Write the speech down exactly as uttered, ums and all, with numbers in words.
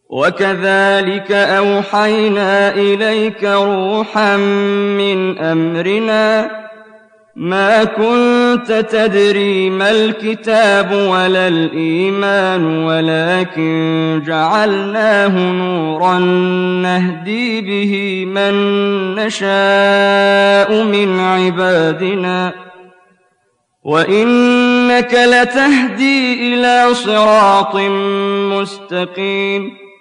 وَكَذَٰلِكَ أَوْحَيْنَا إِلَيْكَ رُوحًا مِّنْ أَمْرِنَا ۚ مَا كُنتَ تَدْرِي مَا الْكِتَابُ وَلَا الْإِيمَانُ وَلَٰكِن جَعَلْنَاهُ نُورًا نَّهْدِي بِهِ مَن نَّشَاءُ مِنْ عِبَادِنَا ۚ وَإِنَّكَ لَتَهْدِي إِلَىٰ صِرَاطٍ مُّسْتَقِيمٍ